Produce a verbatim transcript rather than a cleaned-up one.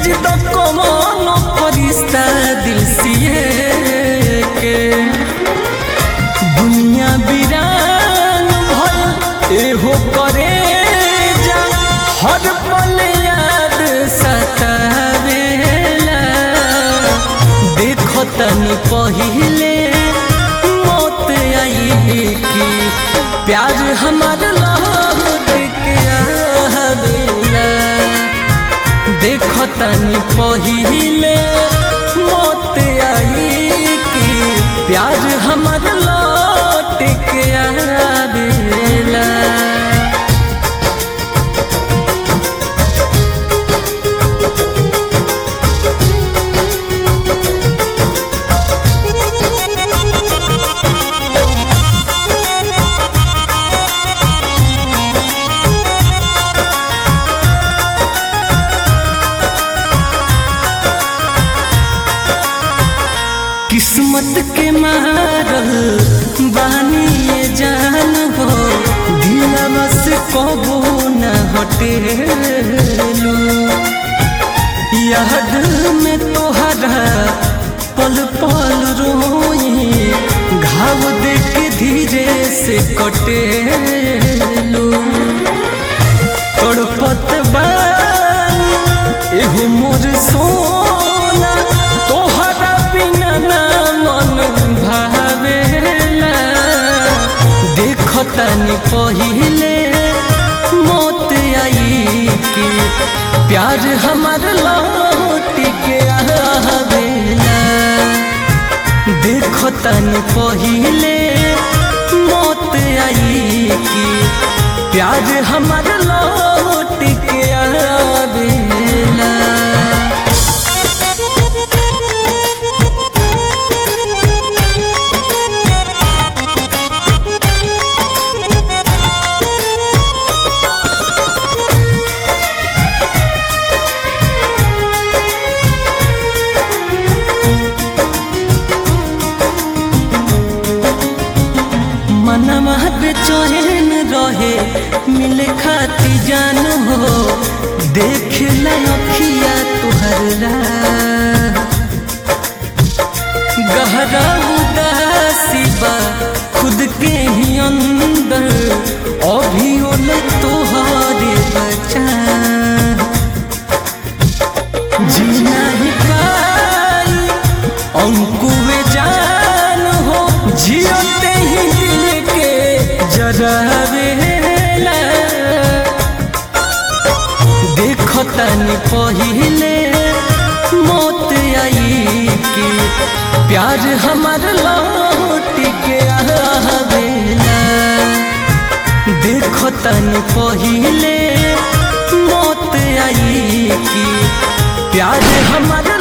भेज दो कमानो फरिश्ता दिल सिए के। दुनिया वीरान भल एहो करे जा, हर पल याद सतावेला। देखो तनी पहिले मौत आई की, प्यार हमार लौट के आवेला। देखो तनी पहिले मौत आई की, प्यार हमार लौट के आवेला। किस्मत के मारल बानी ये जान हो, दिलवा से कबो न हटेलू। याद में तोहरा पल पल रोई, घाव देख धीरे से कटेलू। तड़पत बानी एहो मोर सोना, तोहरा बिना ना मन भावेला। देखो तनी पहिले मौत आई की, प्यार हमार लौट के आवेला। देखो तनी पहिले मौत आई की, प्यार हमार लौट के आवेला। मनवा बेचैन रहे मिले खाती जान हो, देख लखिया तुहर राह। गहरा उदासी बा खुद के ही अंदर, अभी ओले तोहरे बचा। जीना ही पाई अंकुए जान हो, जियते ही दिल के जरावेला। देखो तनी पहिले मौत आई की, प्यार हमार लौट के आवेला। देखो तनी पहिले मौत आई की, प्यार हमार